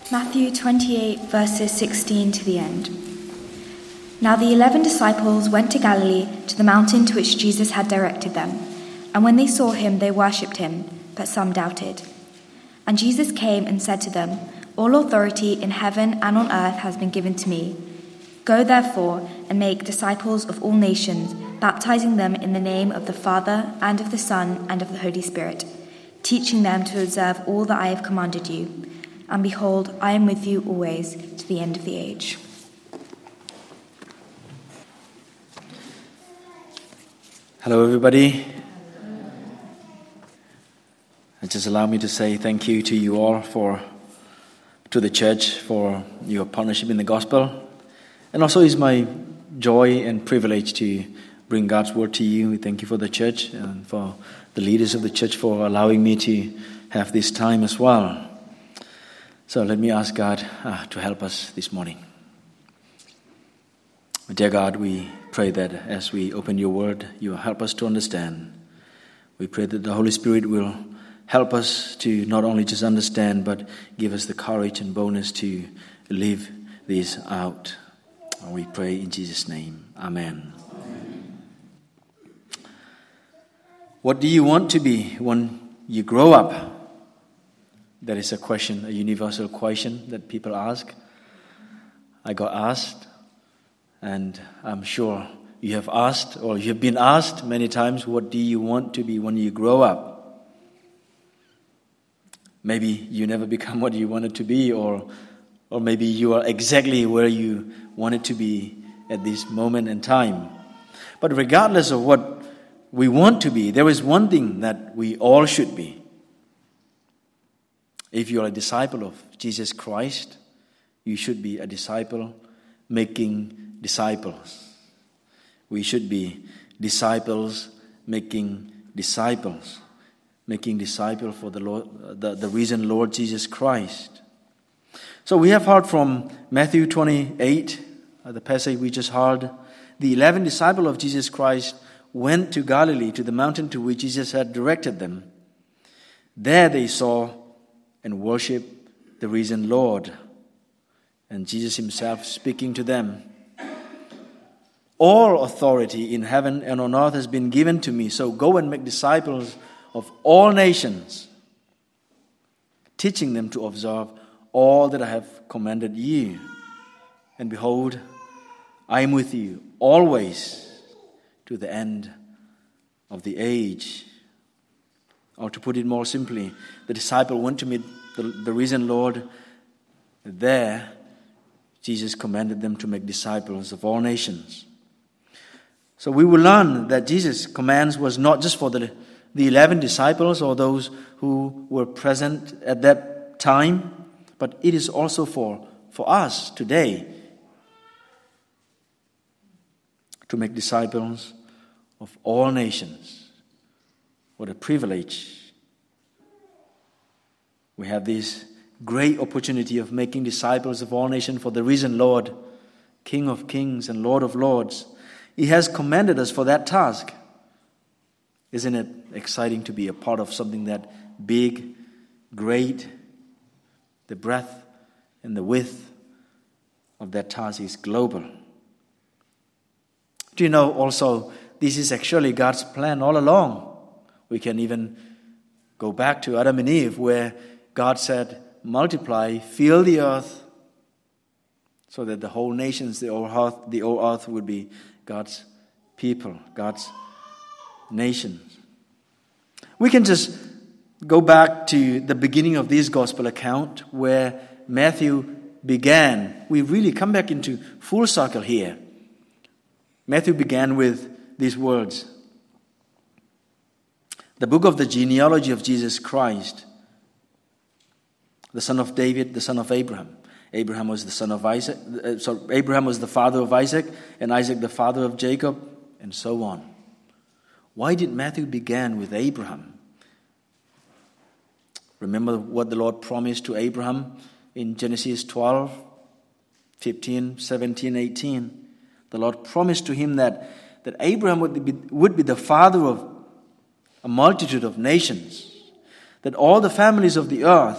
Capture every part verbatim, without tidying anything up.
Matthew twenty-eight, verses sixteen to the end. Now the eleven disciples went to Galilee, to the mountain to which Jesus had directed them. And when they saw him, they worshipped him, but some doubted. And Jesus came and said to them, "All authority in heaven and on earth has been given to me. Go therefore and make disciples of all nations, baptizing them in the name of the Father and of the Son and of the Holy Spirit, teaching them to observe all that I have commanded you. And behold, I am with you always to the end of the age." Hello, everybody. And just allow me to say thank you to you all for, to the church for your partnership in the gospel. And also it's my joy and privilege to bring God's word to you. We thank you for the church and for the leaders of the church for allowing me to have this time as well. So let me ask God uh, to help us this morning. Dear God, we pray that as we open your word, you will help us to understand. We pray that the Holy Spirit will help us to not only just understand, but give us the courage and boldness to live this out. And we pray in Jesus' name. Amen. Amen. What do you want to be when you grow up? That is a question, a universal question that people ask. I got asked, and I'm sure you have asked, or you have been asked many times, what do you want to be when you grow up? Maybe you never become what you wanted to be, or or maybe you are exactly where you wanted to be at this moment in time. But regardless of what we want to be, there is one thing that we all should be. If you are a disciple of Jesus Christ, you should be a disciple making disciples. We should be disciples making disciples, making disciples for the Lord, the, the risen Lord Jesus Christ. So we have heard from Matthew twenty-eight, uh, the passage we just heard. The eleven disciples of Jesus Christ went to Galilee, to the mountain to which Jesus had directed them. There they saw and worship the risen Lord. And Jesus himself speaking to them. All authority in heaven and on earth has been given to me. So go and make disciples of all nations, teaching them to observe all that I have commanded you. And behold, I am with you always to the end of the age. Or to put it more simply, the disciple went to meet the, the risen Lord. There, Jesus commanded them to make disciples of all nations. So we will learn that Jesus' commands was not just for the, the eleven disciples or those who were present at that time, but it is also for, for us today to make disciples of all nations. What a privilege. We have this great opportunity of making disciples of all nations for the risen Lord, King of kings and Lord of lords. He has commanded us for that task. Isn't it exciting to be a part of something that big, great? The breadth and the width of that task is global. Do you know also, this is actually God's plan all along. We can even go back to Adam and Eve, where God said, multiply, fill the earth, so that the whole nations, the whole earth, the whole earth would be God's people, God's nations. We can just go back to the beginning of this gospel account, where Matthew began. We really come back into full circle here. Matthew began with these words. The book of the genealogy of Jesus Christ, the son of David, the son of Abraham. Abraham was the son of Isaac. Uh, so Abraham was the father of Isaac, and Isaac the father of Jacob, and so on. Why did Matthew begin with Abraham? Remember what the Lord promised to Abraham in Genesis twelve, fifteen, seventeen, eighteen. The Lord promised to him that, that Abraham would be, would be the father of a multitude of nations, that all the families of the earth,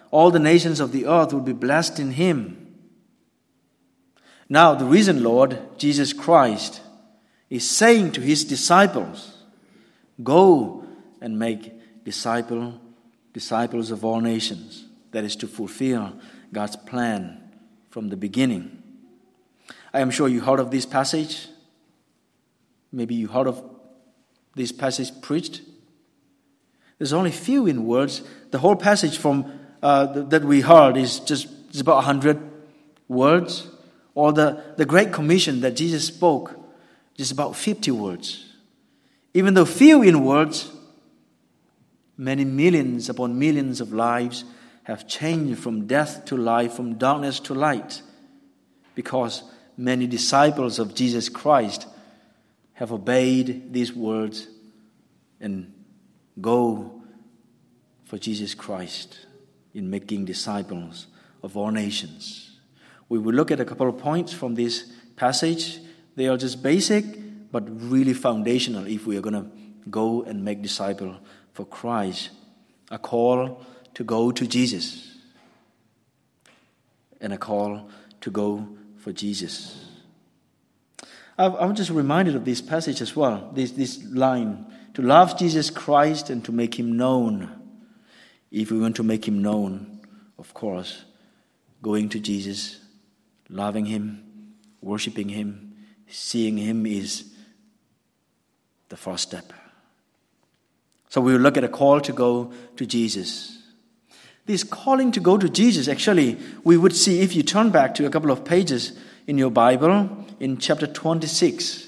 all the nations of the earth will be blessed in him. Now, the risen Lord, Jesus Christ, is saying to his disciples, go and make disciple, disciples of all nations. That is to fulfill God's plan from the beginning. I am sure you heard of this passage. Maybe you heard of this passage preached. There's only few in words. The whole passage from uh, that we heard is just is about one hundred words. Or the, the Great Commission that Jesus spoke, just about fifty words. Even though few in words, many millions upon millions of lives have changed from death to life, from darkness to light, because many disciples of Jesus Christ have obeyed these words and go for Jesus Christ in making disciples of all nations. We will look at a couple of points from this passage. They are just basic, but really foundational if we are going to go and make disciples for Christ. A call to go to Jesus, and a call to go for Jesus. I'm just reminded of this passage as well, this, this line, to love Jesus Christ and to make him known. If we want to make him known, of course, going to Jesus, loving him, worshiping him, seeing him is the first step. So we will look at a call to go to Jesus. This calling to go to Jesus, actually, we would see if you turn back to a couple of pages in your Bible, in chapter twenty-six.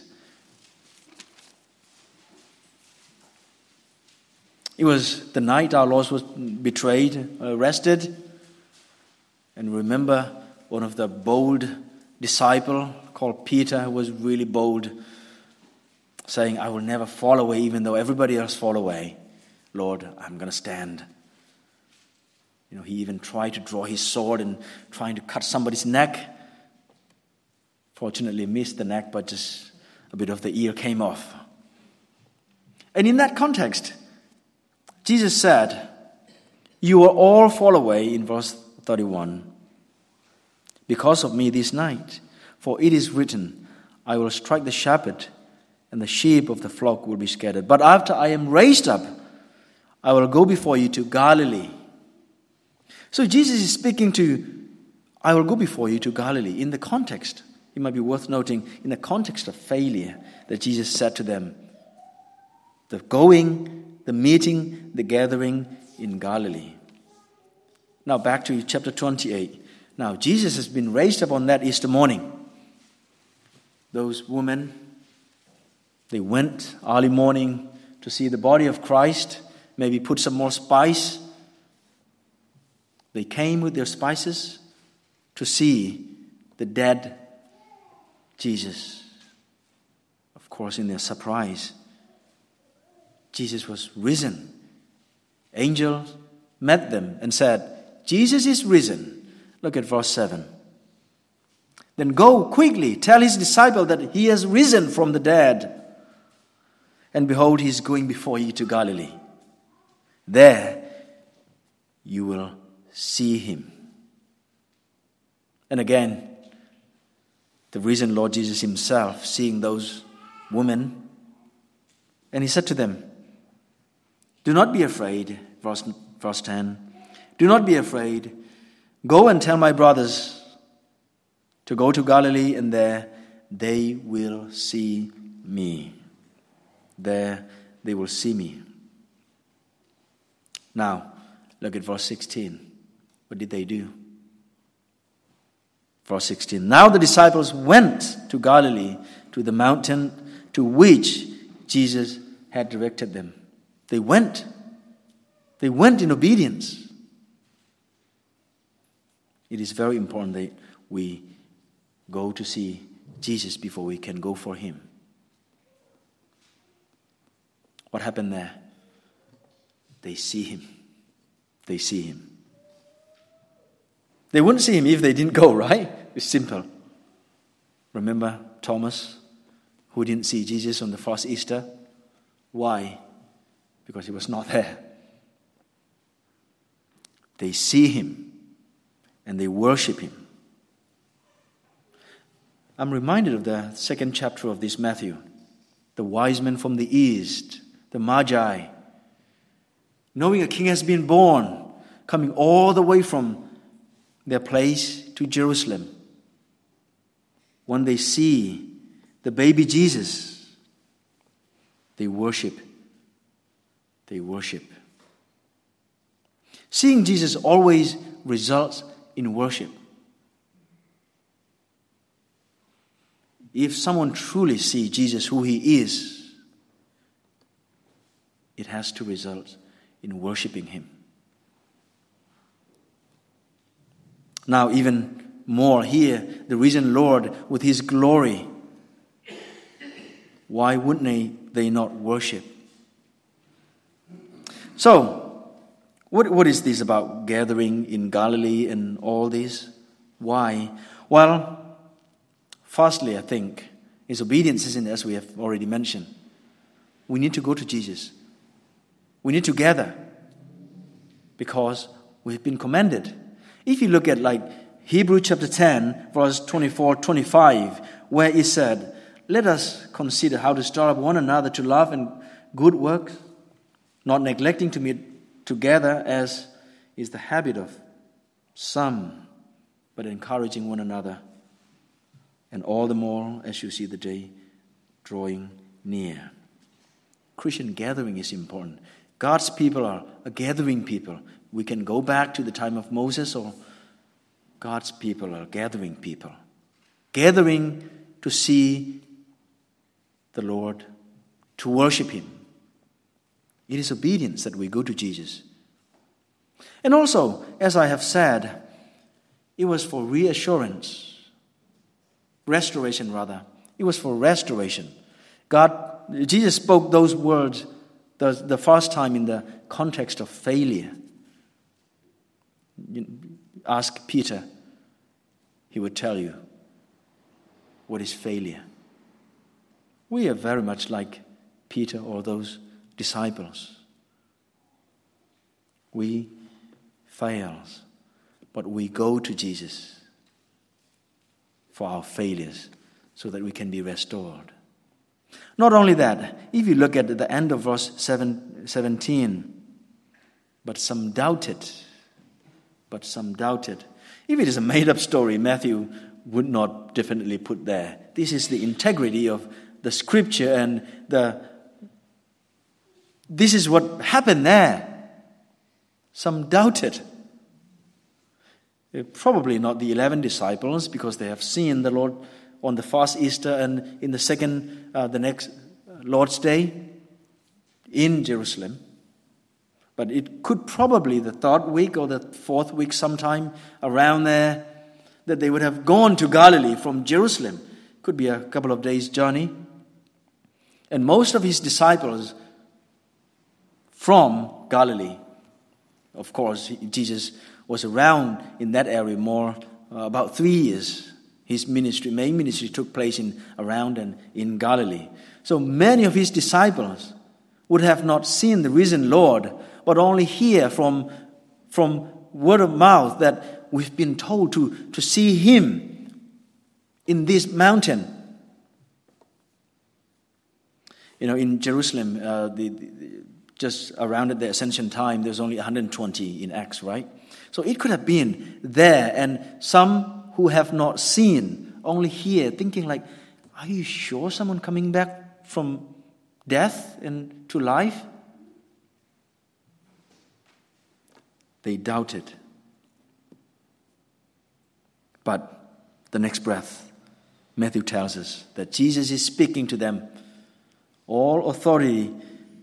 It was the night our Lord was betrayed, arrested. And remember, one of the bold disciples called Peter, who was really bold, saying, I will never fall away even though everybody else fall away. Lord, I'm going to stand. You know, he even tried to draw his sword and trying to cut somebody's neck. Fortunately, missed the neck, but just a bit of the ear came off. And in that context, Jesus said, you will all fall away, in verse thirty-one, because of me this night. For it is written, I will strike the shepherd, and the sheep of the flock will be scattered. But after I am raised up, I will go before you to Galilee. So Jesus is speaking to, I will go before you to Galilee. In the context, it might be worth noting, in the context of failure that Jesus said to them, the going, the meeting, the gathering in Galilee. Now back to chapter twenty-eight. Now Jesus has been raised up on that Easter morning. Those women, they went early morning to see the body of Christ, maybe put some more spice. They came with their spices to see the dead Jesus. Of course, in their surprise, Jesus was risen. Angels met them and said, Jesus is risen. Look at verse seven. Then go quickly, tell his disciple that he has risen from the dead. And behold, he is going before you to Galilee. There you will see him. And again, the risen Lord Jesus himself seeing those women, and he said to them, do not be afraid, verse, verse ten. Do not be afraid. Go and tell my brothers to go to Galilee, and there they will see me. There they will see me. Now, look at verse sixteen. What did they do? Verse sixteen. Now the disciples went to Galilee, to the mountain to which Jesus had directed them. They went. They went in obedience. It is very important that we go to see Jesus before we can go for him. What happened there? They see him. They see him. They wouldn't see him if they didn't go, right? It's simple. Remember Thomas, who didn't see Jesus on the first Easter? Why? Because he was not there. They see him and they worship him. I'm reminded of the second chapter of this Matthew. The wise men from the east, the Magi, knowing a king has been born, coming all the way from their place to Jerusalem. When they see the baby Jesus, they worship. They worship. Seeing Jesus always results in worship. If someone truly sees Jesus who he is, it has to result in worshiping him. Now, even more here, the risen Lord with his glory. Why wouldn't they, they not worship? So, what, what is this about gathering in Galilee and all this? Why? Well, firstly, I think, is obedience, isn't it, as we have already mentioned. We need to go to Jesus. We need to gather because we've been commanded. If you look at like Hebrews chapter ten, verse twenty-four, twenty-five, where it said, let us consider how to stir up one another to love and good works, not neglecting to meet together as is the habit of some, but encouraging one another. And all the more as you see the day drawing near. Christian gathering is important. God's people are a gathering people. We can go back to the time of Moses, or God's people are gathering people. Gathering to see the Lord, to worship him. It is obedience that we go to Jesus. And also, as I have said, it was for reassurance. Restoration, rather. It was for restoration. God, Jesus spoke those words the, the first time in the context of failure. You ask Peter, he would tell you what is failure. We are very much like Peter or those disciples. We fail, but we go to Jesus for our failures so that we can be restored. Not only that, if you look at the end of verse seven, seventeen, but some doubted, but some doubted. If it is a made-up story, Matthew would not definitely put there. This is the integrity of the scripture, and the this is what happened there. Some doubted. Probably not the eleven disciples, because they have seen the Lord on the first Easter and in the second, uh, the next Lord's Day in Jerusalem. But it could probably the third week or the fourth week, sometime around there, that they would have gone to Galilee from Jerusalem. Could be a couple of days' journey. And most of his disciples from Galilee. Of course, Jesus was around in that area more, uh, about three years. His ministry, main ministry took place in around and in Galilee. So many of his disciples would have not seen the risen Lord, but only hear from, from word of mouth that we've been told to, to see him in this mountain. You know, in Jerusalem, uh, the, the, just around at the ascension time, there's only one hundred twenty in Acts, right? So it could have been there, and some who have not seen only hear, thinking like, are you sure someone coming back from death and to life? They doubted. But the next breath, Matthew tells us that Jesus is speaking to them. All authority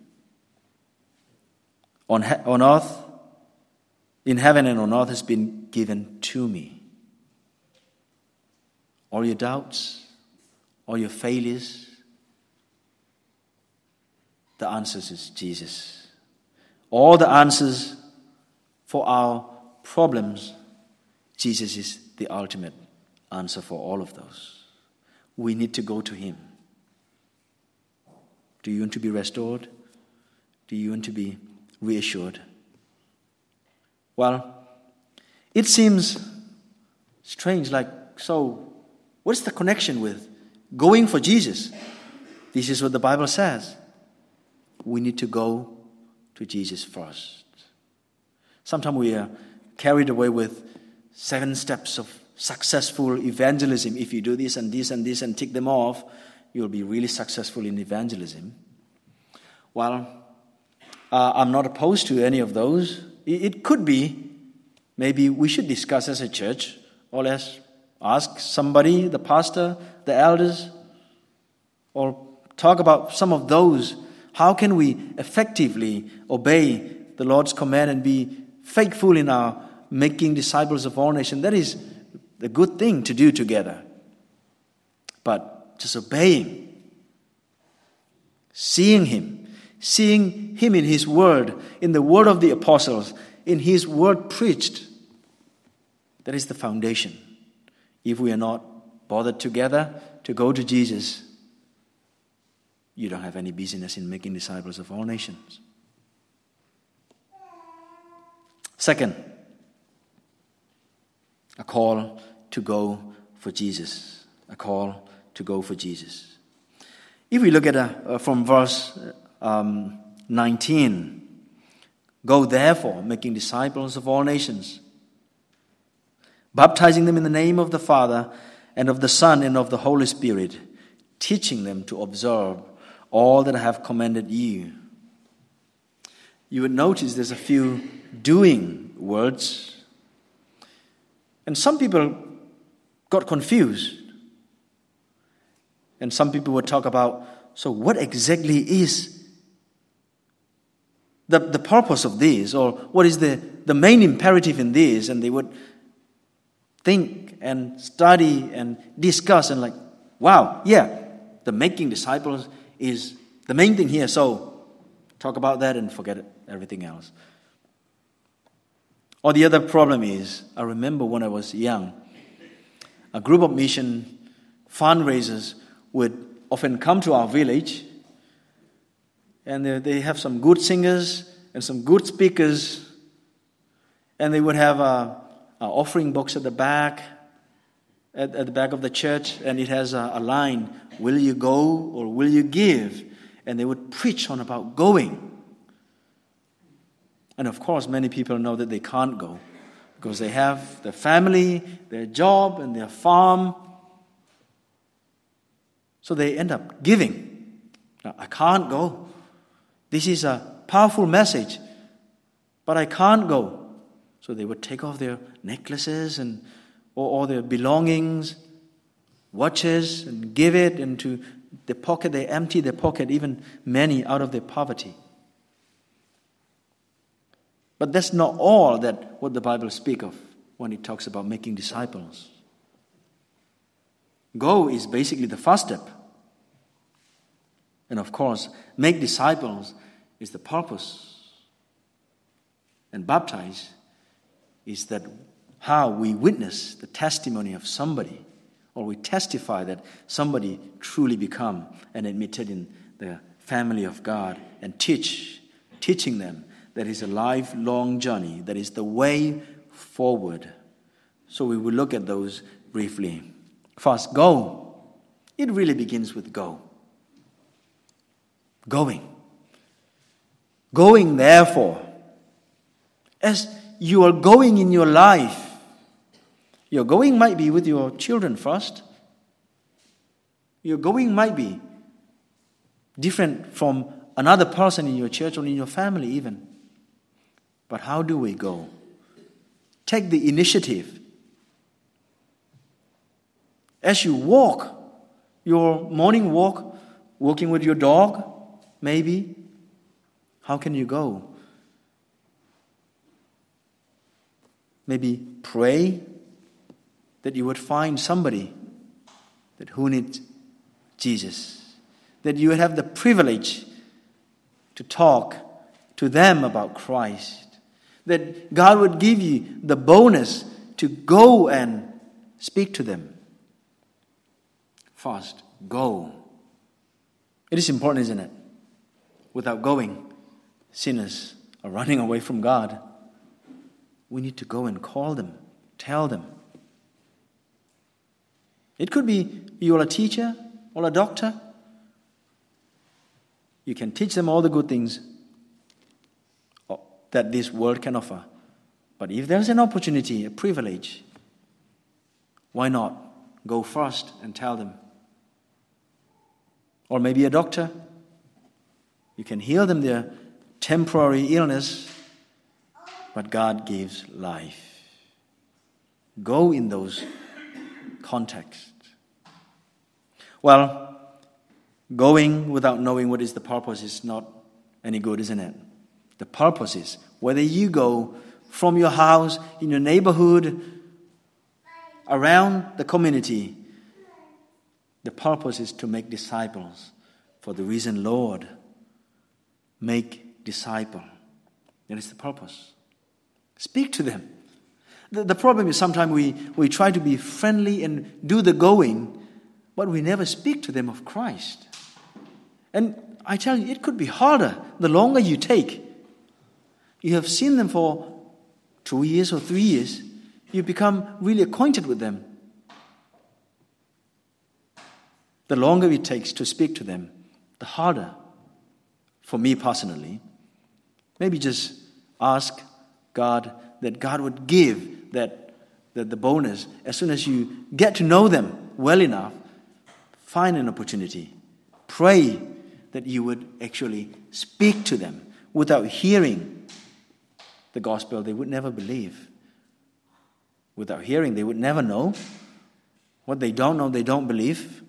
on, he- on earth, in heaven and on earth has been given to me. All your doubts, all your failures, the answers is Jesus. All the answers for our problems, Jesus is the ultimate answer for all of those. We need to go to him. Do you want to be restored? Do you want to be reassured? Well, it seems strange, like, so what's the connection with going for Jesus? This is what the Bible says. We need to go to Jesus first. Sometimes we are carried away with seven steps of successful evangelism. If you do this and this and this and tick them off, you'll be really successful in evangelism. Well, uh, I'm not opposed to any of those. It, it could be, maybe we should discuss as a church, or let's ask somebody, the pastor, the elders, or talk about some of those. How can we effectively obey the Lord's command and be faithful in our making disciples of all nations? That is a good thing to do together. But just obeying, seeing Him, seeing Him in His Word, in the Word of the apostles, in His Word preached, that is the foundation. If we are not bothered together to go to Jesus, you don't have any business in making disciples of all nations. Second, a call to go for Jesus. A call to go for Jesus. If we look at uh, from verse um, nineteen, go therefore, making disciples of all nations, baptizing them in the name of the Father and of the Son and of the Holy Spirit, teaching them to observe all that I have commanded you. You would notice there's a few doing words. And some people got confused. And some people would talk about, so what exactly is the, the purpose of this? Or what is the, the main imperative in this? And they would think and study and discuss and like, wow, yeah, the making disciples is the main thing here. So talk about that and forget it, everything else. Or the other problem is, I remember when I was young, a group of mission fundraisers would often come to our village, and they, they have some good singers and some good speakers, and they would have a, a offering box at the back, at, at the back of the church, and it has a, a line, will you go or will you give? And they would preach on about going. And of course, many people know that they can't go because they have their family, their job, and their farm. So they end up giving. Now, I can't go. This is a powerful message, but I can't go. So they would take off their necklaces and or, or their belongings, watches, and give it into the pocket. They empty their pocket, even many out of their poverty. But that's not all that what the Bible speaks of when it talks about making disciples. Go is basically the first step. And of course, make disciples is the purpose. And baptize is that how we witness the testimony of somebody, or we testify that somebody truly become and admitted in the family of God, and teach, teaching them that is a lifelong journey, that is the way forward. So we will look at those briefly. First, go. It really begins with go. Going. Going, therefore. As you are going in your life, your going might be with your children first. Your going might be different from another person in your church or in your family even. But how do we go? Take the initiative. As you walk, your morning walk, walking with your dog, maybe, how can you go? Maybe pray that you would find somebody that who needs Jesus. That you would have the privilege to talk to them about Christ. That God would give you the bonus to go and speak to them. First, go. It is important, isn't it? Without going, sinners are running away from God. We need to go and call them Tell them. It could be you're a teacher or a doctor. You can teach them all the good things that this world can offer. But if there's an opportunity, a privilege, why not go first and tell them? Or maybe a doctor. You can heal them their temporary illness, but God gives life. Go in those contexts. Well, going without knowing what is the purpose is not any good, isn't it? The purpose is, whether you go from your house, in your neighborhood, around the community, the purpose is to make disciples for the reason, Lord, make disciple. That is the purpose. Speak to them. The, the problem is sometimes we, we try to be friendly and do the going, but we never speak to them of Christ. And I tell you, it could be harder the longer you take. You have seen them for two years or three years. You become really acquainted with them. The longer it takes to speak to them, the harder. For me personally, maybe just ask God that God would give that, that the bonus. As soon as you get to know them well enough, find an opportunity. Pray that you would actually speak to them. Without hearing the gospel, they would never believe. Without hearing, they would never know. What they don't know, they don't believe.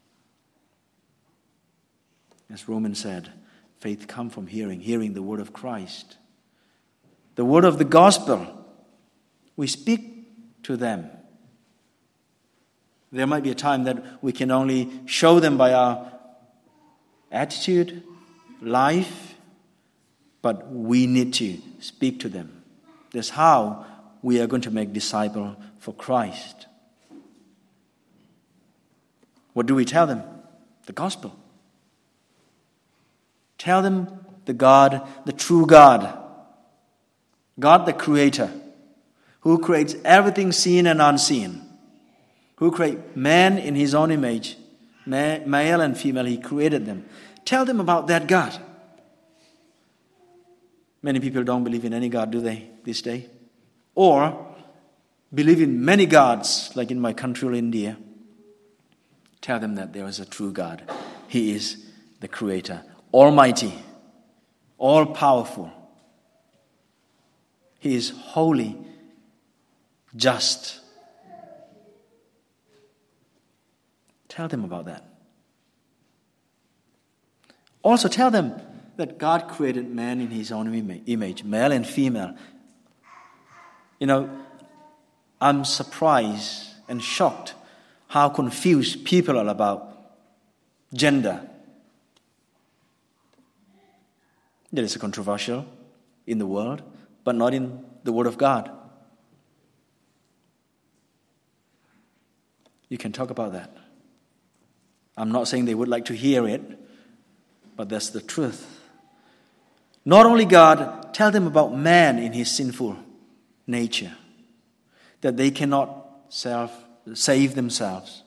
As Romans said, faith comes from hearing, hearing the word of Christ. The word of the gospel. We speak to them. There might be a time that we can only show them by our attitude, life, but we need to speak to them. That's how we are going to make disciples for Christ. What do we tell them? The gospel. Tell them the God, the true God, God the Creator, who creates everything seen and unseen, who creates man in His own image, male and female, He created them. Tell them about that God. Many people don't believe in any God, do they, this day? Or believe in many gods, like in my country, India. Tell them that there is a true God. He is the Creator, Almighty, all-powerful. He is holy, just. Tell them about that. Also tell them that God created man in His own image, male and female. You know, I'm surprised and shocked how confused people are about gender. That is controversial in the world, but not in the Word of God. You can talk about that. I'm not saying they would like to hear it, but that's the truth. Not only God, tell them about man in his sinful nature, that they cannot self, save themselves.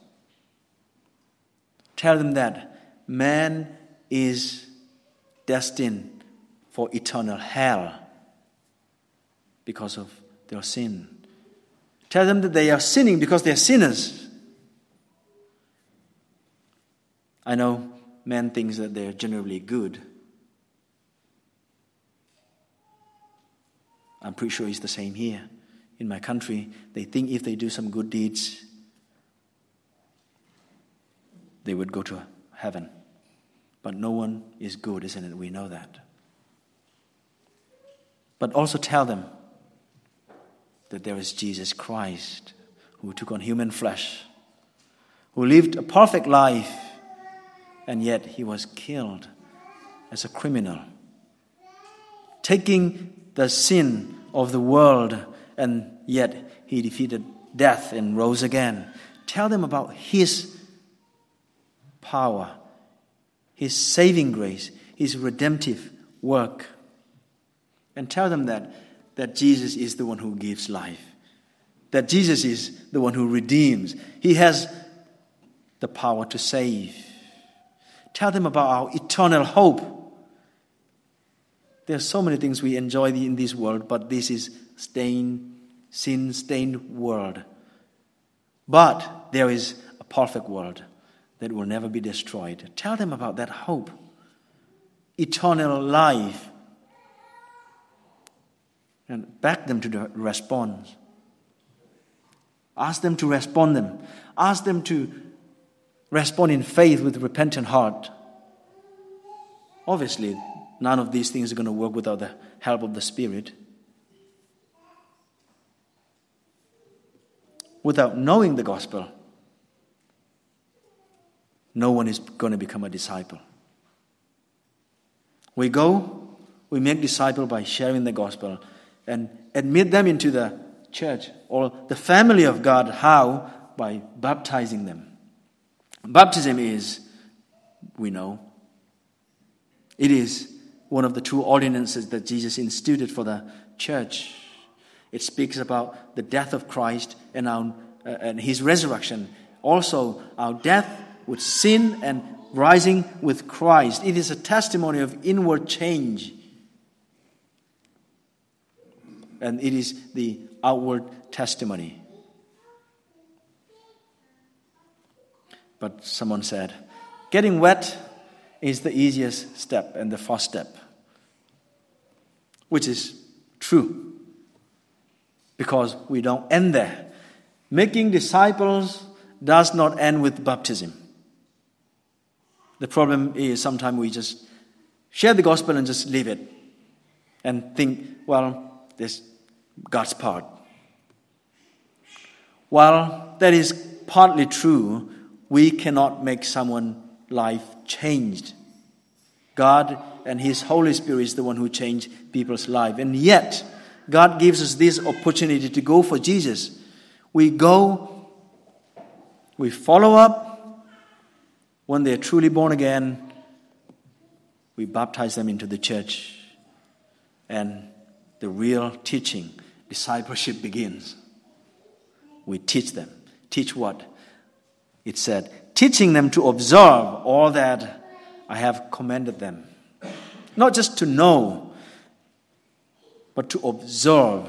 Tell them that man is destined for eternal hell because of their sin. Tell them that they are sinning because they are sinners. I know man thinks that they're generally good. I'm pretty sure it's the same here. In my country, they think if they do some good deeds, they would go to heaven. But no one is good, isn't it? We know that. But also tell them that there is Jesus Christ who took on human flesh, who lived a perfect life, and yet He was killed as a criminal, taking the sin of the world, and yet He defeated death and rose again. Tell them about His power, His saving grace, His redemptive work. And tell them that, that Jesus is the one who gives life. that Jesus is the one who redeems. He has the power to save. Tell them about our eternal hope. There are so many things we enjoy in this world, but this is stained, sin-stained world. But there is a perfect world that will never be destroyed. Tell them about that hope. Eternal life. And back them to the response. Ask them to respond them. Ask them to respond in faith with repentant heart. Obviously, none of these things are going to work without the help of the Spirit. Without knowing the gospel, no one is going to become a disciple. We go, we make disciples by sharing the gospel and admit them into the church or the family of God. How? By baptizing them. Baptism is, we know, it is one of the two ordinances that Jesus instituted for the church. It speaks about the death of Christ and, our, uh, and his resurrection. Also, our death with sin and rising with Christ. It is a testimony of inward change. And it is the outward testimony. But someone said, getting wet is the easiest step and the first step. Which is true. Because we don't end there. Making disciples does not end with baptism. The problem is sometimes we just share the gospel and just leave it. And think, well, this God's part. While that is partly true, we cannot make someone's life changed. God and his Holy Spirit is the one who changed people's life. And yet, God gives us this opportunity to go for Jesus. We go, we follow up. When they are truly born again, we baptize them into the church. And the real teaching, discipleship begins. We teach them. Teach what? It said, teaching them to observe all that I have commanded them. Not just to know, but to observe.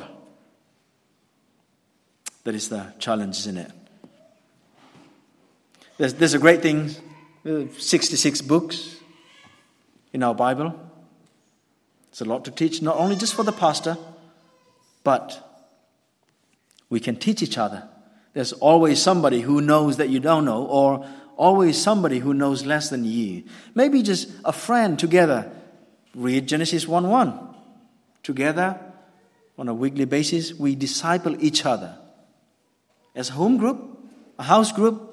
That is the challenge, isn't it? There's, there's a great thing, sixty-six books in our Bible. It's a lot to teach, not only just for the pastor, but we can teach each other. There's always somebody who knows that you don't know, or always somebody who knows less than you. Maybe just a friend together. Read Genesis one one. Together, on a weekly basis, we disciple each other. As a home group, a house group,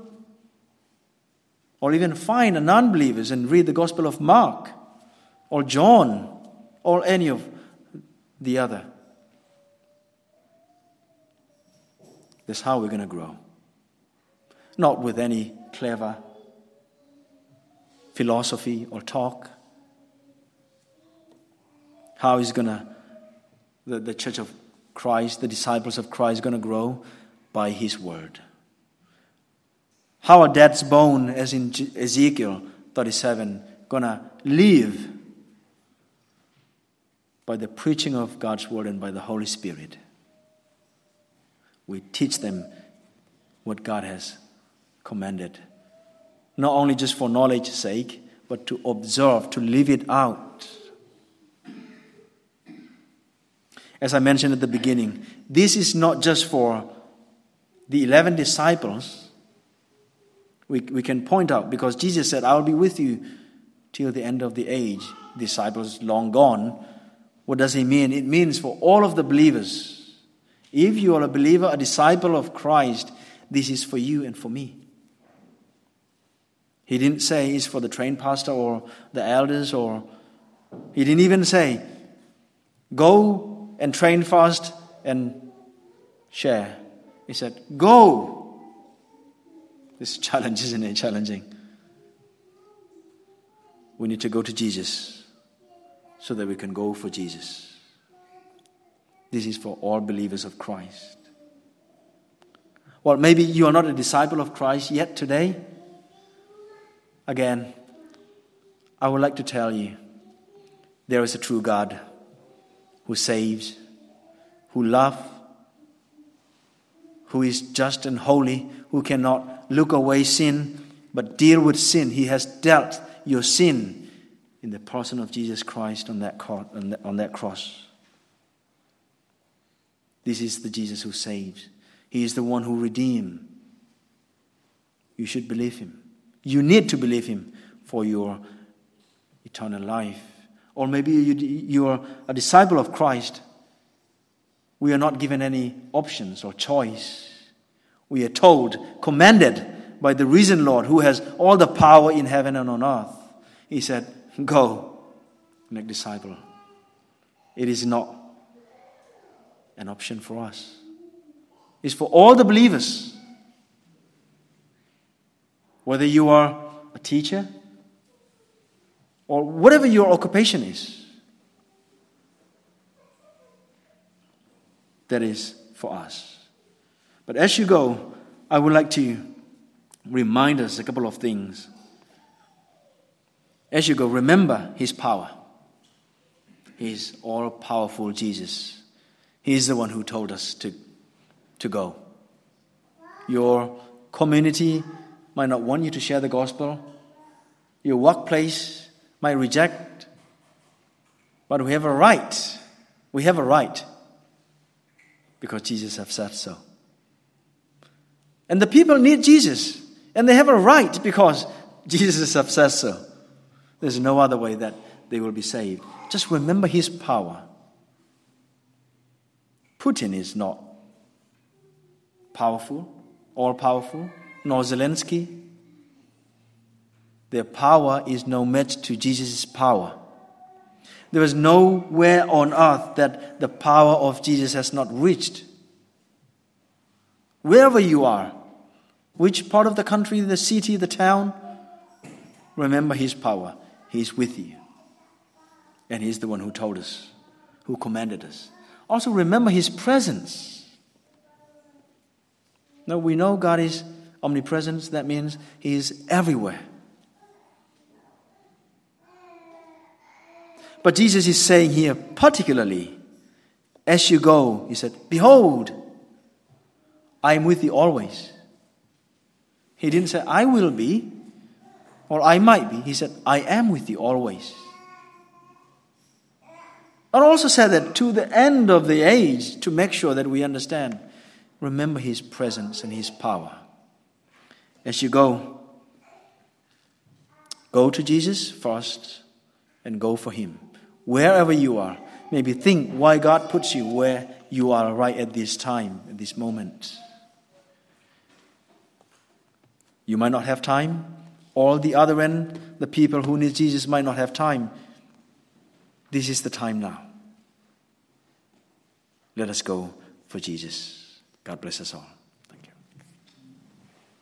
or even find a non-believers and read the Gospel of Mark, or John, or any of the other. That's how we're going to grow. Not with any clever philosophy or talk. How is going to the, the church of Christ, the disciples of Christ, going to grow? By his word. How are dead's bone, as in Ezekiel thirty-seven, going to live? By the preaching of God's word and by the Holy Spirit. We teach them what God has commanded. Not only just for knowledge's sake, but to observe, to live it out. As I mentioned at the beginning, this is not just for the eleven disciples. We, we can point out, because Jesus said, I will be with you till the end of the age. Disciples long gone. What does he mean? It means for all of the believers. If you are a believer, a disciple of Christ, this is for you and for me. He didn't say it's for the trained pastor or the elders, or he didn't even say, go and train fast and share. He said, go. This challenge, isn't it? Challenging. We need to go to Jesus so that we can go for Jesus. This is for all believers of Christ. Well, maybe you are not a disciple of Christ yet today. Again, I would like to tell you, there is a true God who saves, who loves, who is just and holy, who cannot look away sin, but deal with sin. He has dealt your sin in the person of Jesus Christ on that, on that cross. This is the Jesus who saves. He is the one who redeems. You should believe him. You need to believe him for your eternal life. Or maybe you, you are a disciple of Christ. We are not given any options or choice. We are told, commanded by the risen Lord who has all the power in heaven and on earth. He said, go, make disciples. It is not an option for us. It's for all the believers. Whether you are a teacher or whatever your occupation is, that is for us. But as you go, I would like to remind us a couple of things. As you go, remember his power. He is all-powerful Jesus. He is the one who told us to, to go. Your community might not want you to share the gospel. Your workplace might reject. But we have a right. We have a right. Because Jesus has said so. And the people need Jesus. And they have a right because Jesus has said so. There's no other way that they will be saved. Just remember his power. Putin is not powerful, all-powerful, nor Zelensky. Their power is no match to Jesus' power. There is nowhere on earth that the power of Jesus has not reached. Wherever you are, which part of the country, the city, the town, remember his power. He is with you. And he's the one who told us, who commanded us. Also remember his presence. Now we know God is omnipresent. That means he is everywhere. But Jesus is saying here, particularly, as you go, he said, behold, I am with you always. He didn't say, I will be, or I might be. He said, I am with you always. And also said that to the end of the age, to make sure that we understand, remember his presence and his power. As you go, go to Jesus first and go for him. Wherever you are, maybe think why God puts you where you are right at this time, at this moment. You might not have time. All the other end, the people who need Jesus might not have time. This is the time now. Let us go for Jesus. God bless us all.